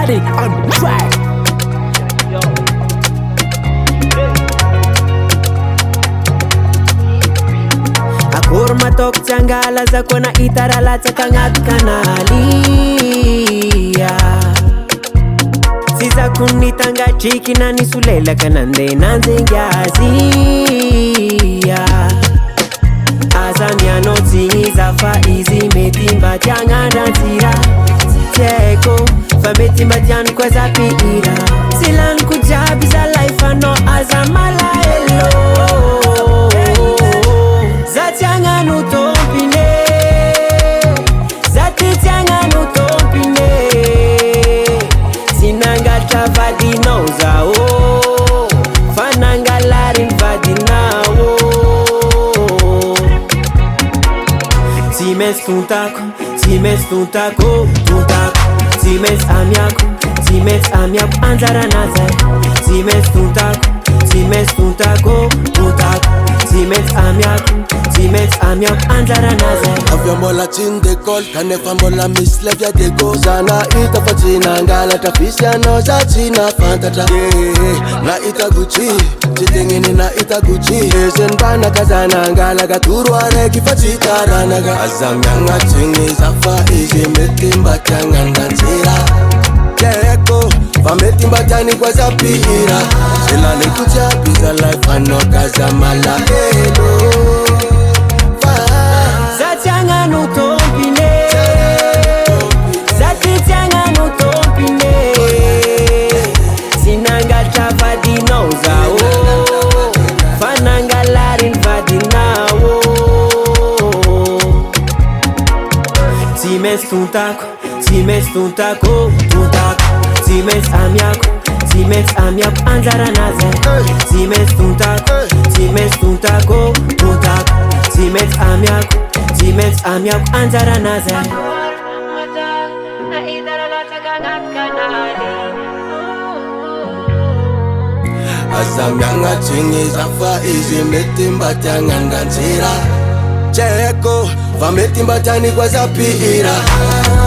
Static on the track. Akorma tok changala za kona itarala chakangat kanalia. Siza kunitanga chiki na nisulela kanande nanzengazia. Azamia no zingiza faizi metimba tianganda tira. Teko fa metimba tian kweza piira. Silan kujabiza life ano azamala elo. Zatianga no tompine. Zatitianga no tompine. Sinanga chavadi nauza o. Fananga larin vadinao. Simes tuntako, simes tuntako, tuntako. Simes amiako, anzara nazai. Simes tuntako, tuntako. Simes amiako, anzara nazai. Avya mola chin de kol, kanefa mola mislevya de go. Zana ita fatina ngala tafisya no za china fantata. Na ita gucci, chitengini na ita gucci. Ezen bana kazana ngala gaturwa reki fachita ranaga. Azamyanga chingi zafa izi metimba changanga nzira. Jeko, vametimba jani kwa zapira. Sela ni kuchapiza life anoka zamala elo. Zatianga no tompine. Zatitianga no tompine. Sinanga chavadi nauza o. Fananga larin vadinao. Simes tuntako, tuntako. Simes amiako, anzara nazai. Simes tuntako, tuntako. Simes amiako, anzara nazai. Azamyanga chingi zafa izi metimba tianganga nzira. Cheko, vametimba tani kwa zapira.